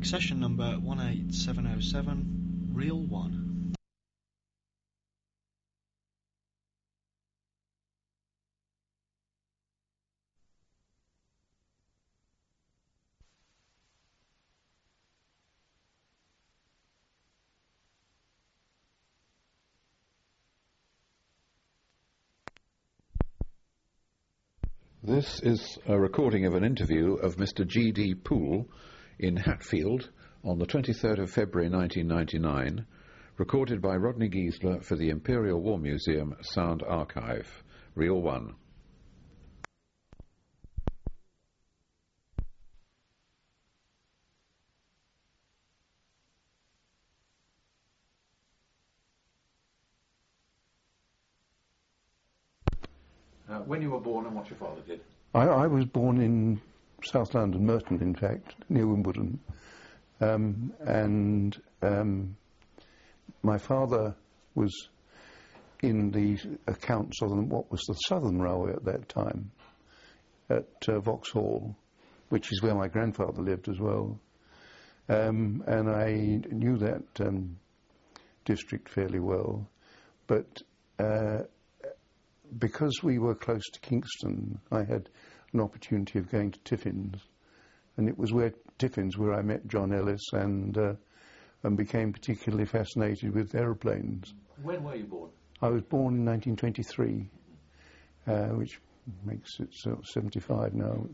Accession number 18707, Reel 1. This is a recording of an interview of Mr. G.D. Poole in Hatfield on the 23rd of February 1999, recorded by Rodney Giesler for the Imperial War Museum Sound Archive. Reel 1. When you were born and what your father did? I was born in South London, Merton in fact, near Wimbledon, and my father was in the accounts of what was the Southern Railway at that time, at Vauxhall, which is where my grandfather lived as well, and I knew that district fairly well, but because we were close to Kingston, I had an opportunity of going to Tiffins, and it was Tiffins where I met John Ellis and became particularly fascinated with aeroplanes. When were you born? I was born in 1923, which makes it 75 now.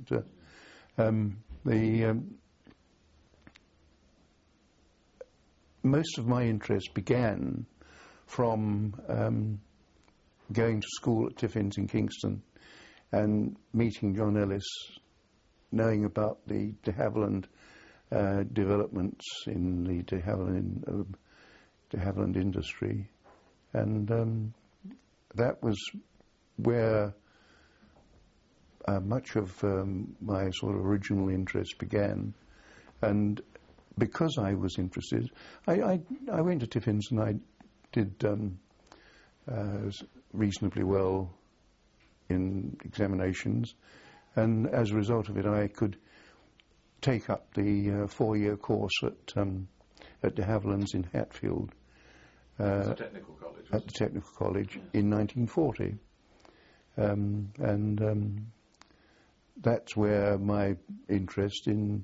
Most of my interest began from going to school at Tiffins in Kingston and meeting John Ellis, knowing about the de Havilland developments in the de Havilland industry, and that was where much of my sort of original interest began. And because I was interested, I went to Tiffins and I did reasonably well in examinations, and as a result of it I could take up the 4-year course at de Havilland's in Hatfield, the technical college, at the technical college, yeah, in 1940, and that's where my interest in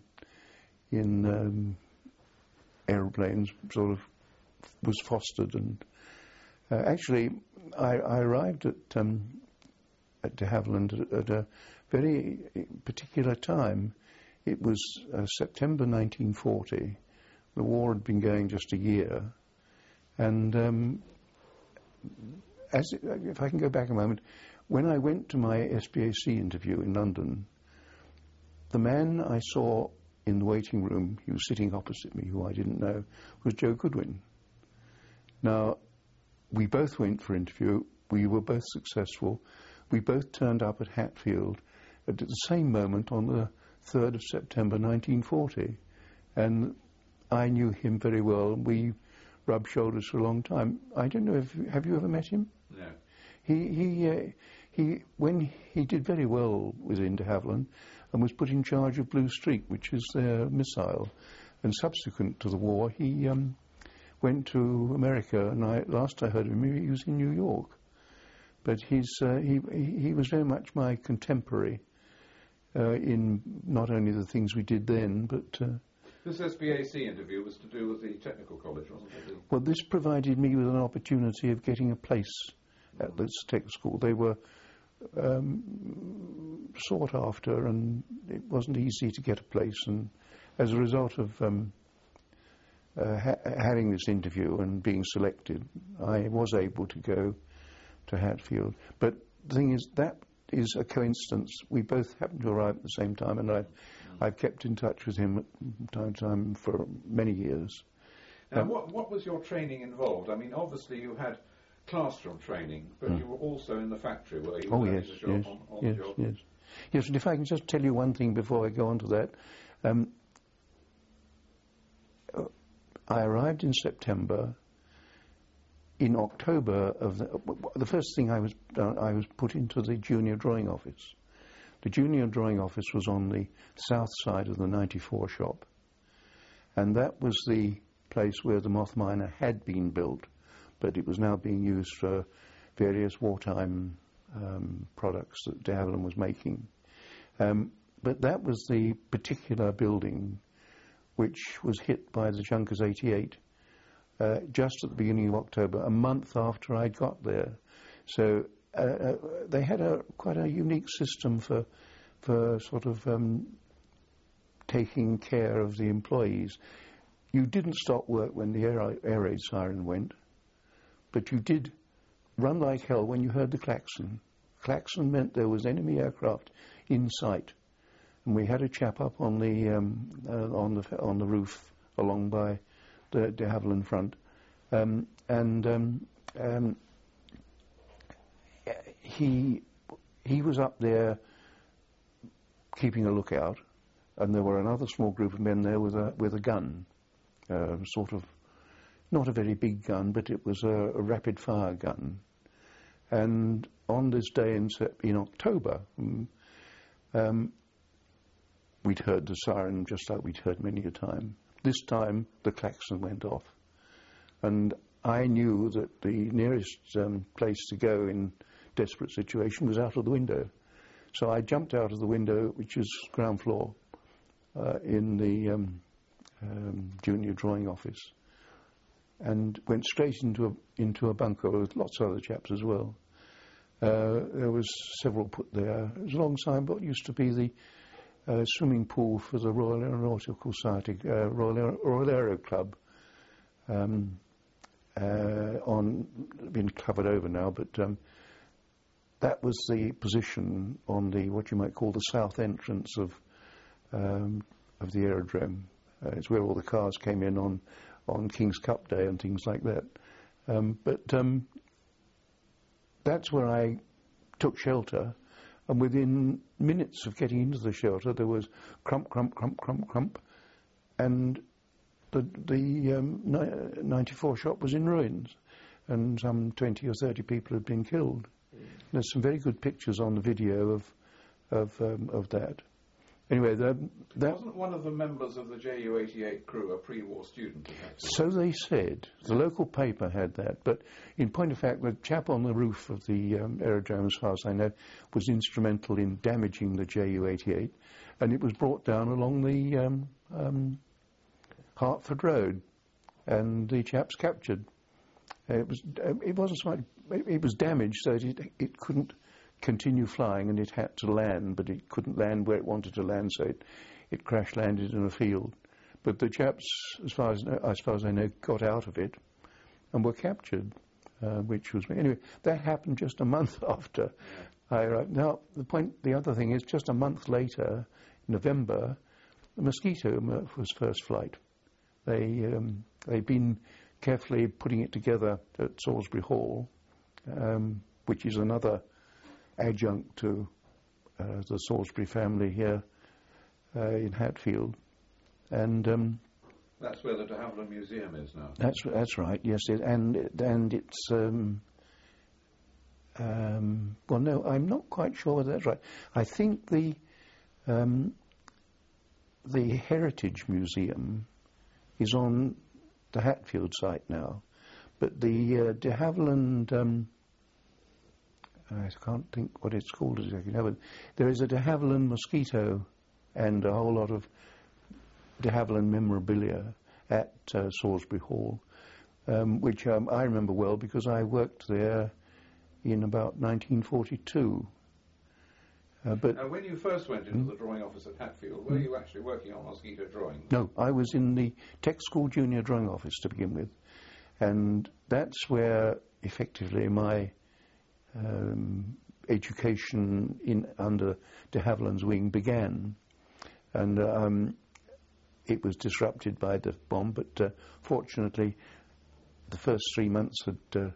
aeroplanes sort of was fostered. And actually, I arrived at de Havilland at a very particular time. It was September 1940. The war had been going just a year, and if I can go back a moment, when I went to my SPAC interview in London, the man I saw in the waiting room, he was sitting opposite me, who I didn't know, was Joe Goodwin. Now, we both went for interview, we were both successful, we both turned up at Hatfield at the same moment on the 3rd of September 1940, and I knew him very well, and we rubbed shoulders for a long time. I don't know, have you ever met him? No. When he did very well within de Havilland and was put in charge of Blue Streak, which is their missile, and subsequent to the war he went to America, and last I heard of him he was in New York. But he was very much my contemporary in not only the things we did then, but this SPAC interview was to do with the technical college, wasn't it? Well, this provided me with an opportunity of getting a place at this tech school. They were sought after, and it wasn't easy to get a place, and as a result of having this interview and being selected, I was able to go to Hatfield. But the thing is, that is a coincidence. We both happened to arrive at the same time, and I've kept in touch with him from time to time for many years. Now, what was your training involved? I mean, obviously you had classroom training, but you were also in the factory where you were yes, the job on the job. Yes, and if I can just tell you one thing before I go on to that. I arrived in September. In October of the first thing I was put into the junior drawing office. The junior drawing office was on the south side of the 94 shop, and that was the place where the Moth Miner had been built, but it was now being used for various wartime products that de Havilland was making. But that was the particular building which was hit by the Junkers 88 just at the beginning of October, a month after I'd got there. So they had quite a unique system for sort of taking care of the employees. You didn't stop work when the air raid siren went, but you did run like hell when you heard the klaxon. Klaxon meant there was enemy aircraft in sight, and we had a chap up on the roof along by the de Havilland front, he was up there keeping a lookout, and there were another small group of men there with a gun, sort of not a very big gun, but it was a rapid fire gun. And on this day in October, we'd heard the siren just like we'd heard many a time. This time the klaxon went off, and I knew that the nearest place to go in desperate situation was out of the window. So I jumped out of the window, which is ground floor, in the junior drawing office, and went straight into a bunker with lots of other chaps as well. There was several put there. It was alongside what used to be the swimming pool for the Royal Aeronautical Society, Royal Aero Club, been covered over now, but that was the position on the, what you might call, the south entrance of the aerodrome. It's where all the cars came in on King's Cup Day and things like that. But that's where I took shelter, and within minutes of getting into the shelter there was crump, crump, crump, crump, crump, and the 94 shop was in ruins, and some 20 or 30 people had been killed. There's some very good pictures on the video of that. Anyway, that wasn't one of the members of the Ju-88 crew a pre-war student? So they said. The local paper had that, but in point of fact, the chap on the roof of the aerodrome, as far as I know, was instrumental in damaging the Ju-88, and it was brought down along the Hertford Road, and the chaps captured. It wasn't so much. It was damaged so that it couldn't continue flying, and it had to land, but it couldn't land where it wanted to land, so it crash landed in a field. But the chaps, as far as I know, got out of it and were captured, which was anyway. That happened just a month after I arrived. Now the other thing is, just a month later, November, the Mosquito was first flight. They'd been carefully putting it together at Salisbury Hall, which is another adjunct to the Salisbury family here in Hatfield, and that's where the de Havilland Museum is now. That's right. Yes, and it's well, no, I'm not quite sure whether that's right. I think the Heritage Museum is on the Hatfield site now, but the de Havilland. I can't think what it's called exactly now, but there is a de Havilland Mosquito and a whole lot of de Havilland memorabilia at Salisbury Hall, which I remember well because I worked there in about 1942. But now, when you first went into the drawing office at Hatfield, were you actually working on Mosquito drawing? No, I was in the Tech School Junior Drawing Office to begin with, and that's where effectively my education under de Havilland's wing began, and it was disrupted by the bomb, but fortunately the first 3 months had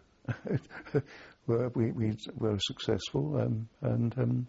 we were successful, and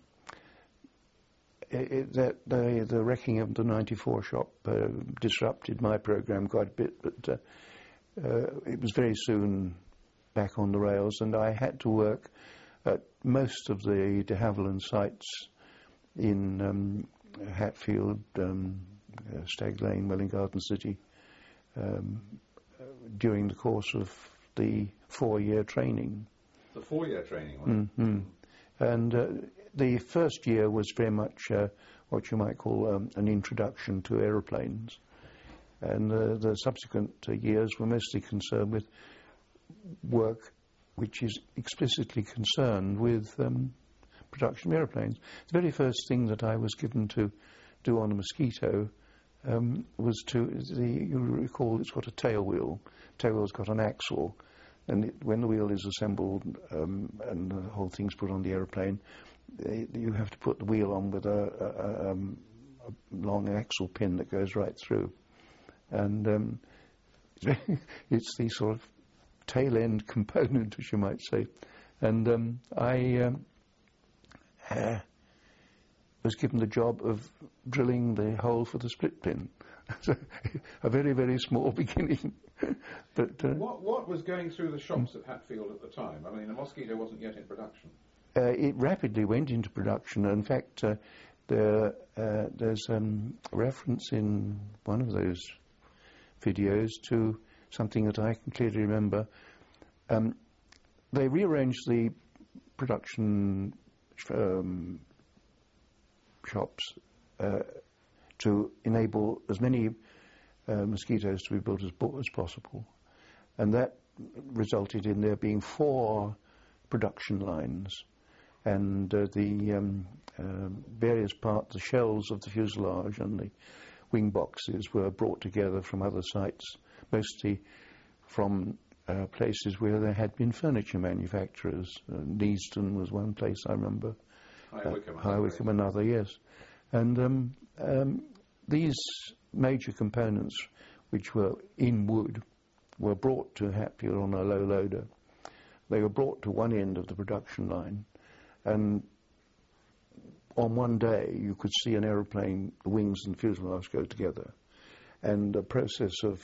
the wrecking of the 94 shop disrupted my program quite a bit, but it was very soon back on the rails, and I had to work at most of the de Havilland sites in Hatfield, Stag Lane, Welwyn Garden City, during the course of the 4-year training. The 4-year training one? Mm-hmm. And the first year was very much what you might call an introduction to aeroplanes. And the subsequent years were mostly concerned with work which is explicitly concerned with production of aeroplanes. The very first thing that I was given to do on a Mosquito was you recall it's got a tail wheel. Tail wheel's got an axle, and when the wheel is assembled and the whole thing's put on the aeroplane, you have to put the wheel on with a long axle pin that goes right through. And it's the sort of tail end component, as you might say. And I was given the job of drilling the hole for the split pin. A very, very small beginning. But what was going through the shops at Hatfield at the time? I mean, the Mosquito wasn't yet in production. It rapidly went into production. In fact, there's reference in one of those videos to something that I can clearly remember. They rearranged the production shops to enable as many Mosquitoes to be built as possible, and that resulted in there being 4 production lines, and the various parts, the shells of the fuselage and the wing boxes were brought together from other sites, mostly from places where there had been furniture manufacturers. Neasden was one place I remember. High Wycombe another, yes. And these major components, which were in wood, were brought to Hatfield on a low loader. They were brought to one end of the production line, and on one day you could see an aeroplane, the wings and fuselage go together, and a process of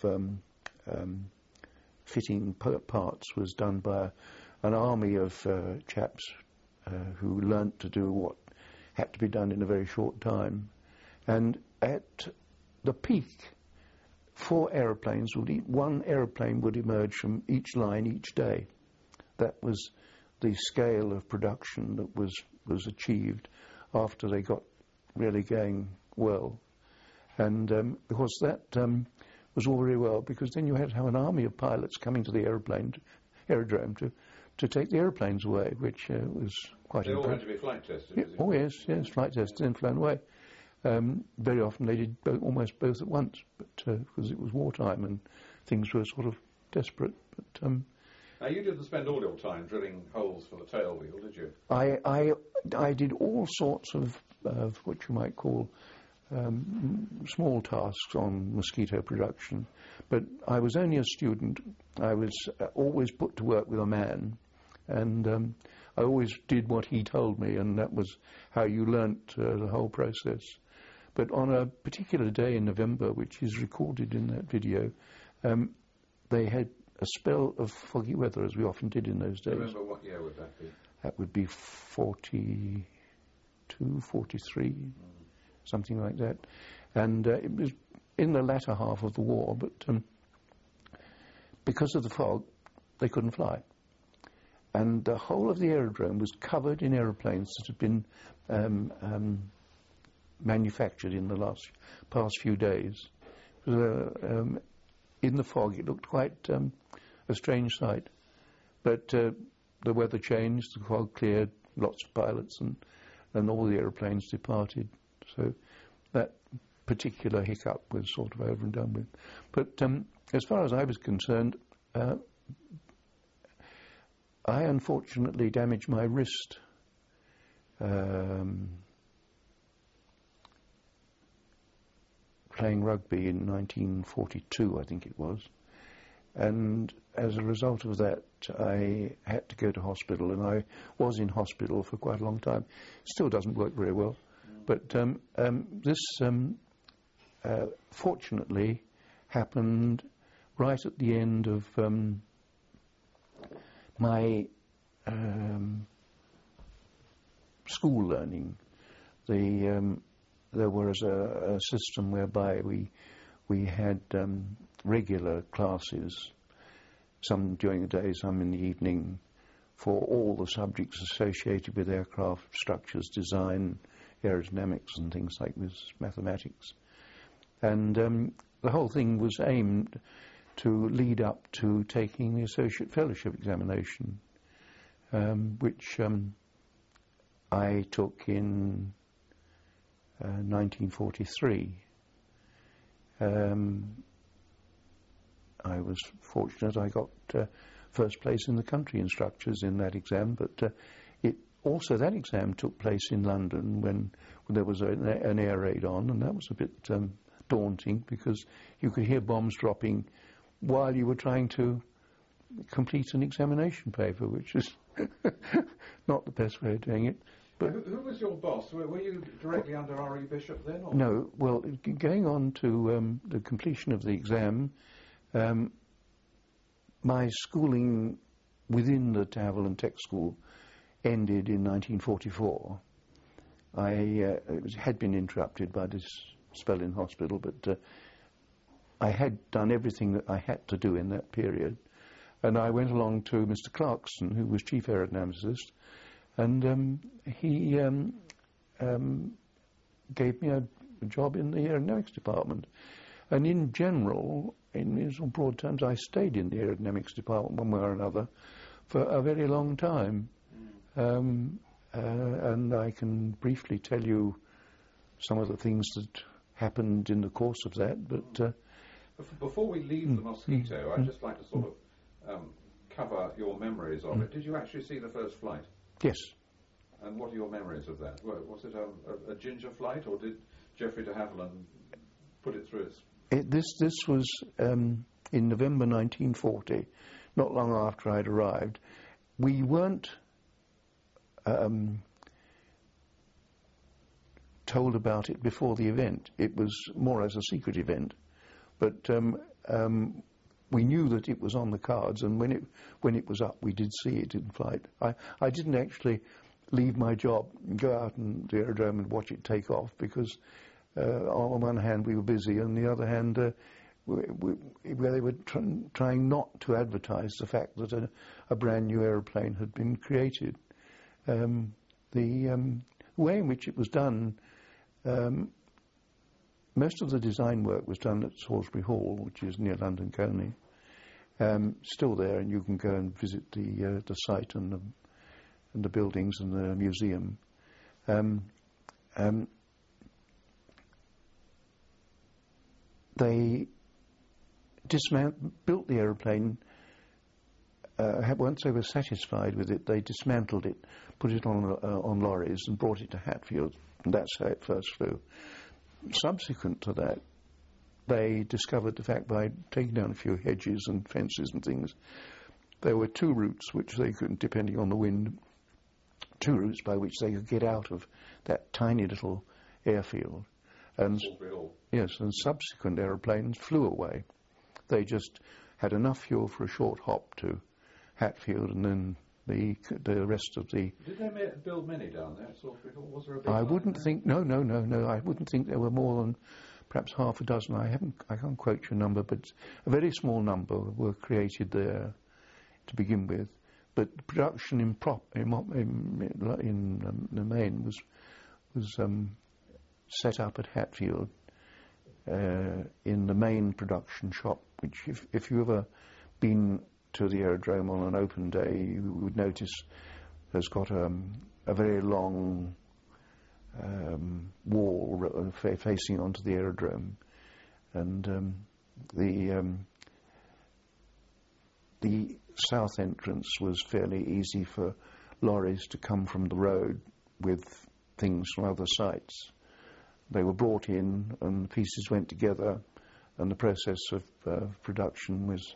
fitting parts was done by an army of chaps who learnt to do what had to be done in a very short time. And at the peak, 4 aeroplanes one aeroplane would emerge from each line each day. That was the scale of production that was achieved after they got really going well. And of course that was all very well, because then you had to have an army of pilots coming to the aerodrome to take the airplanes away, which was quite important. They all had to be flight tested? Yeah. Oh yes, flight tested and flown away. Very often they did almost both at once, but because it was wartime and things were sort of desperate. But now you didn't spend all your time drilling holes for the tail wheel, did you? I did all sorts of what you might call small tasks on Mosquito production, but I was only a student. I was always put to work with a man, and I always did what he told me, and that was how you learnt the whole process. But on a particular day in November, which is recorded in that video, they had a spell of foggy weather, as we often did in those days. Remember what year would that be? That would be 42, 43, something like that. And it was in the latter half of the war, but because of the fog, they couldn't fly. And the whole of the aerodrome was covered in aeroplanes that had been manufactured in the past few days. In the fog, it looked quite a strange sight. But the weather changed, the fog cleared, lots of pilots, and all the aeroplanes departed. So that particular hiccup was sort of over and done with. But as far as I was concerned, I unfortunately damaged my wrist playing rugby in 1942, I think it was. And as a result of that, I had to go to hospital, and I was in hospital for quite a long time. Still doesn't work very well. But this, fortunately, happened right at the end of my school learning. There was a system whereby we we had regular classes, some during the day, some in the evening, for all the subjects associated with aircraft structures, design, aerodynamics and things like this, mathematics. And the whole thing was aimed to lead up to taking the Associate Fellowship examination, which I took in 1943. I was fortunate I got first place in the country in structures in that exam, but that exam took place in London when there was an air raid on, and that was a bit daunting because you could hear bombs dropping while you were trying to complete an examination paper, which is not the best way of doing it. But who was your boss? Were you directly under R.E. Bishop then? Or? No. Well, going on to the completion of the exam, my schooling within the De Havilland Tech School ended in 1944. I had been interrupted by this spell in hospital, but I had done everything that I had to do in that period. And I went along to Mr. Clarkson, who was chief aerodynamicist, and he gave me a job in the aerodynamics department. And in general, in some broad terms, I stayed in the aerodynamics department one way or another for a very long time. And I can briefly tell you some of the things that happened in the course of that, but... Before we leave the Mosquito, I'd just like to sort of cover your memories of it. Did you actually see the first flight? Yes. And what are your memories of that? Was it a ginger flight, or did Geoffrey de Havilland put it through its... This was in November 1940, not long after I'd arrived. We weren't told about it before the event. It was more as a secret event, but we knew that it was on the cards, and when it was up, we did see it in flight. I didn't actually leave my job and go out in the aerodrome and watch it take off, because on one hand we were busy, and on the other hand they were trying not to advertise the fact that a brand new aeroplane had been created. The way in which it was done, most of the design work was done at Salisbury Hall, which is near London Colney. Still there, and you can go and visit the site and the buildings and the museum. They built the aeroplane. Once they were satisfied with it, they dismantled it, put it on lorries, and brought it to Hatfield. And that's how it first flew. Subsequent to that, they discovered the fact, by taking down a few hedges and fences and things, there were two routes which they could, depending on the wind, two routes by which they could get out of that tiny little airfield. And yes, and subsequent aeroplanes flew away. They just had enough fuel for a short hop to Hatfield, and then the rest of the... Did they build many down there at Salisbury Hall? Was there a big I wouldn't think... No. I wouldn't think there were more than perhaps half a dozen. I can't quote you a number, but a very small number were created there to begin with. But production in the main was set up at Hatfield in the main production shop, which if you've ever been to the aerodrome on an open day, you would notice has got a very long wall facing onto the aerodrome, and the south entrance was fairly easy for lorries to come from the road with things from other sites. They were brought in, and the pieces went together, and the process of production was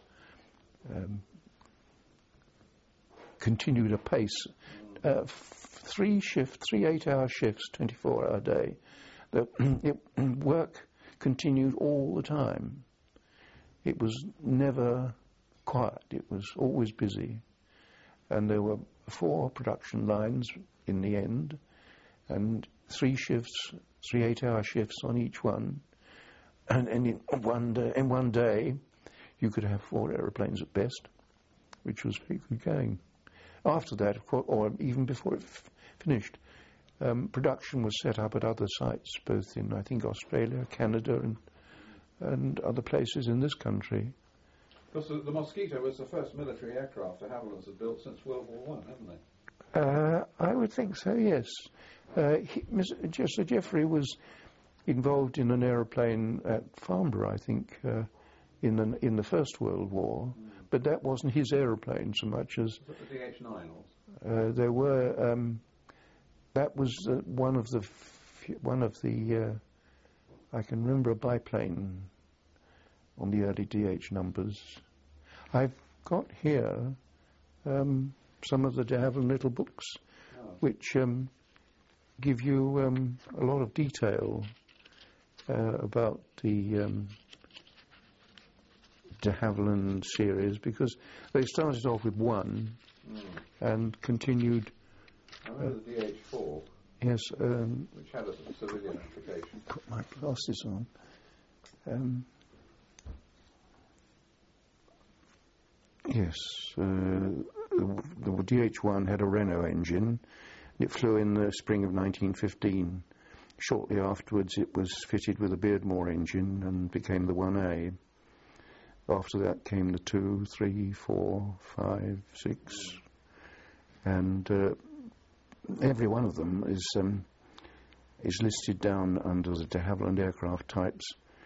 continued apace. 3 8-hour shifts, 24-hour day. Work continued all the time. It was never quiet. It was always busy. And there were 4 production lines in the end, and 3 shifts, 3 8-hour shifts on each one. And in one day, you could have 4 aeroplanes at best, which was very good going. After that, of course, or even before it finished, production was set up at other sites, both in, I think, Australia, Canada, and other places in this country. Because the Mosquito was the first military aircraft the Havillands had built since World War I, haven't they? I would think so, yes. Sir Geoffrey was involved in an aeroplane at Farnborough, I think, in the First World War, but that wasn't his aeroplane so much as... Was that the DH-9 also? There were... that was one of the... I can remember a biplane on the early DH numbers. I've got here some of the de Havilland little books, which give you a lot of detail about the de Havilland series, because they started off with one and continued. I remember the DH-4. Yes. Which had a civilian application. Put my glasses on. Yes, the DH-1 had a Renault engine. It flew in the spring of 1915. Shortly afterwards, it was fitted with a Beardmore engine and became the 1A. After that came the 2, 3, 4, 5, 6, and every one of them is listed down under the de Havilland aircraft types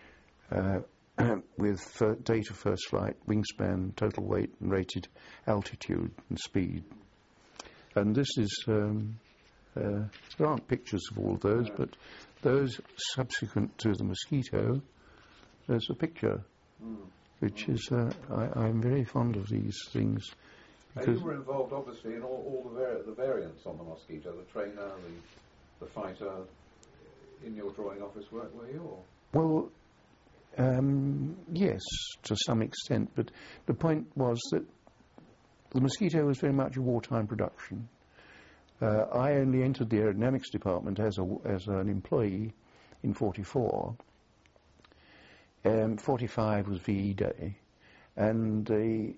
with date of first flight, wingspan, total weight, and rated altitude and speed. And this is there aren't pictures of all of those, but those subsequent to the Mosquito, there's a picture, which is I'm very fond of these things. You were involved, obviously, in all the variants on the Mosquito, the trainer, the fighter, in your drawing office work, were you? Or? Well, yes, to some extent, but the point was that the Mosquito was very much a wartime production. I only entered the aerodynamics department as an employee in 44. 45 was VE Day, and the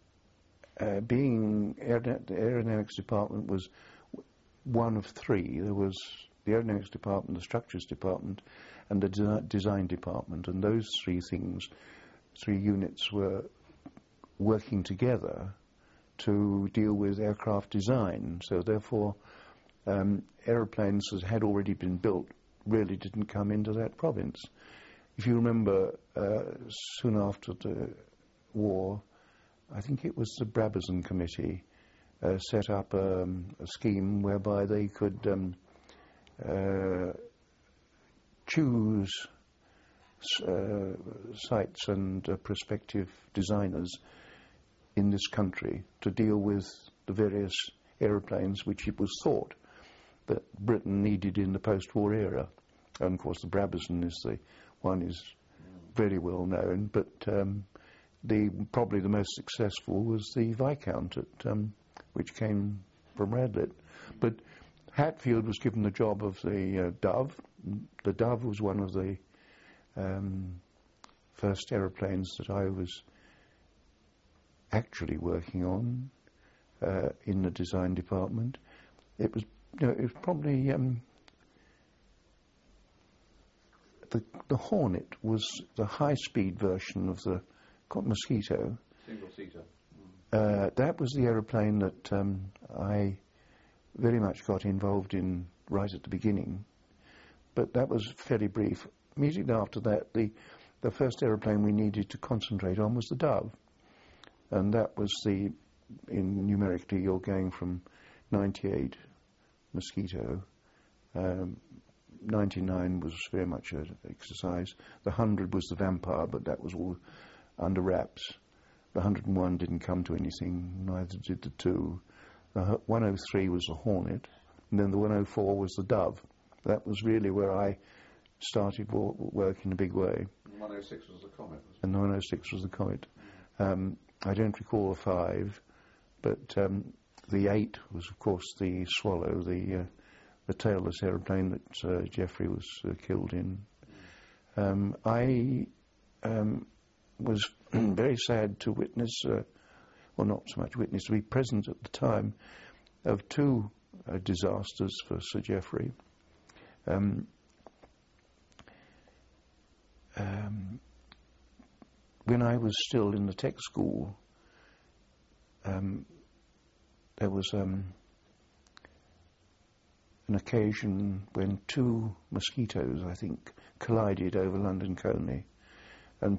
aerodynamics department was one of 3. There was the aerodynamics department, the structures department, and the design department, and those 3 units were working together to deal with aircraft design. So therefore, aeroplanes that had already been built really didn't come into that province. If you remember, soon after the war, I think it was the Brabazon Committee set up a scheme whereby they could choose sites and prospective designers in this country to deal with the various aeroplanes which it was thought that Britain needed in the post-war era. And of course the Brabazon is the one is very well known, but probably the most successful was the Viscount, which came from Radlett. But Hatfield was given the job of the Dove. The Dove was one of the first aeroplanes that I was actually working on in the design department. It was, it was probably the Hornet was the high-speed version of the Mosquito. Single-seater. That was the aeroplane that I very much got involved in right at the beginning, but that was fairly brief. Immediately after that, the first aeroplane we needed to concentrate on was the Dove, and that was numerically you're going from 98 Mosquito, 99 was very much an exercise, the 100 was the Vampire, but that was all under wraps. The 101 didn't come to anything, neither did the 2. The 103 was the Hornet, and then the 104 was the Dove. That was really where I started work in a big way. And 106 was the Comet. And the 106 was the Comet. I don't recall the 5, but the 8 was, of course, the Swallow, the tailless aeroplane that Geoffrey was killed in. I was very sad to witness, well, not so much witness, to be present at the time of two disasters for Sir Geoffrey. When I was still in the tech school, there was an occasion when two mosquitoes, I think, collided over London Colney, and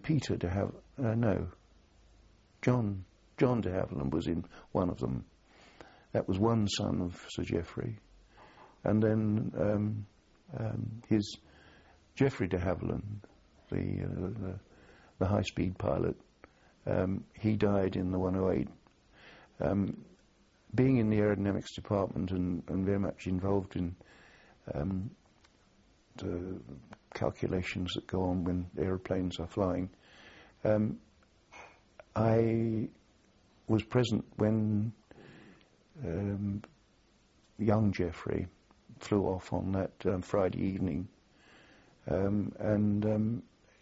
John de Havilland was in one of them. That was one son of Sir Geoffrey, and then his Geoffrey de Havilland, the high-speed pilot, he died in the 108. Being in the aerodynamics department and very much involved in the calculations that go on when aeroplanes are flying, I was present when young Geoffrey flew off on that Friday evening, and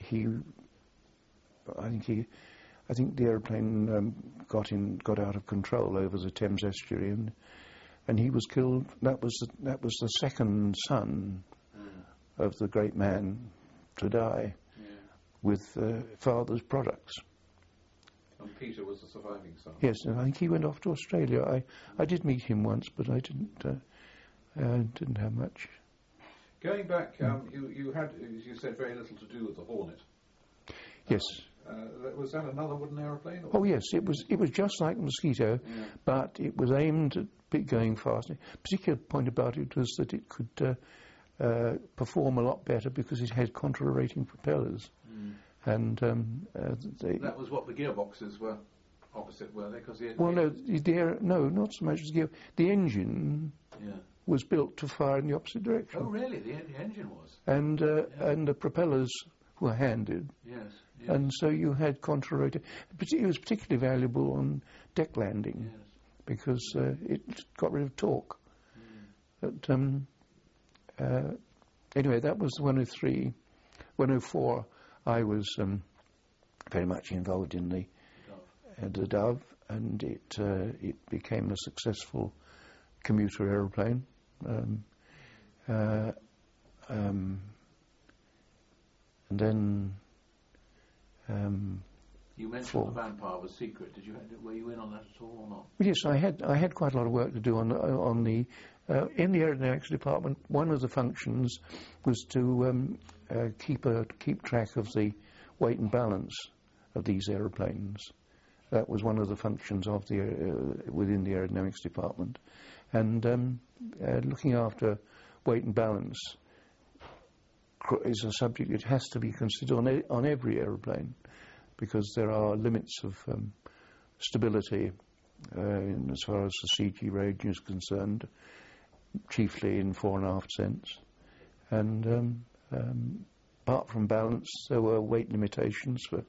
I think the aeroplane got out of control over the Thames estuary, and he was killed. That was the second son of the great man to die with father's products. And Peter was the surviving son. Yes, and I think he went off to Australia. I did meet him once, but I didn't have much. Going back, you had, as you said, very little to do with the Hornet. Yes. Was that another wooden aeroplane? Oh yes, it was just like the Mosquito, but it was aimed at going fast. The particular point about it was that it could perform a lot better because it had contra-rotating propellers. And that was what the gearboxes were opposite, were they? No, not so much as gear. The engine was built to fire in the opposite direction. Oh really? The engine was. And the propellers were handed. Yes. And so you had contra-rotating. It was particularly valuable on deck landing because it got rid of torque. But anyway, that was the 103. 104, I was very much involved in the Dove, and it became a successful commuter aeroplane. And then you mentioned the Vampire was secret. Were you in on that at all or not? Yes, I had quite a lot of work to do on the in the aerodynamics department. One of the functions was to keep track of the weight and balance of these aeroplanes. That was one of the functions of within the aerodynamics department, and looking after weight and balance is a subject that has to be considered on every aeroplane, because there are limits of stability as far as the CG range is concerned, chiefly in 4.5 cents. And apart from balance, there were weight limitations for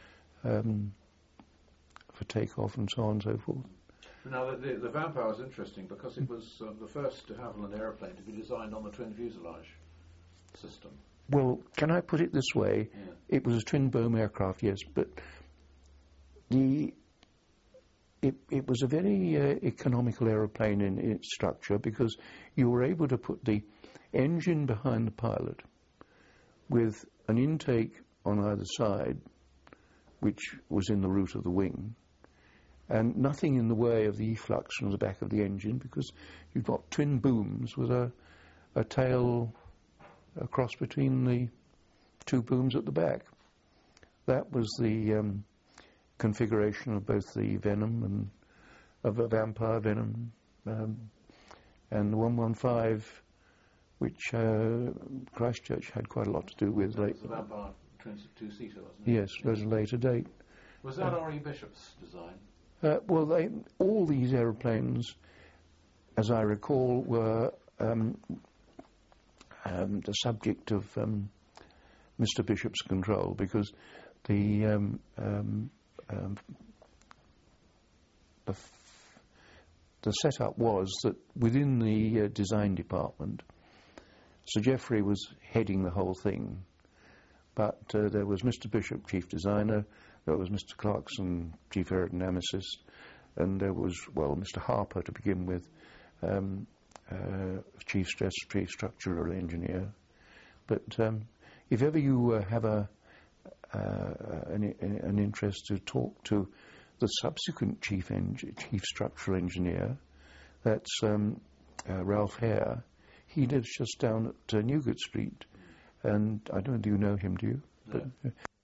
takeoff and so on and so forth. Now, the Vampire was interesting because it was the first de Havilland aeroplane to be designed on the twin fuselage system. Well, can I put it this way? Yeah. It was a twin-boom aircraft, yes, but it was a very economical aeroplane in its structure, because you were able to put the engine behind the pilot with an intake on either side, which was in the root of the wing, and nothing in the way of the efflux from the back of the engine, because you've got twin booms with a tail a cross between the two booms at the back. That was the configuration of both the Venom and of a Vampire Venom, and the 115, which Christchurch had quite a lot to do with. That was the Vampire two-seater, wasn't it? Yes, at a later date. Was that R.E. Bishop's design? Well, all these aeroplanes, as I recall, were the subject of Mr. Bishop's control, because the setup was that within the design department, Sir Geoffrey was heading the whole thing, But there was Mr. Bishop, chief designer, there was Mr. Clarkson, chief aerodynamicist, and there was, well, Mr. Harper to begin with, chief structural engineer. But if ever you have an interest to talk to the subsequent chief structural engineer, that's Ralph Hare. He lives just down at Newgate Street, and I don't know if you know him, do you? No. But,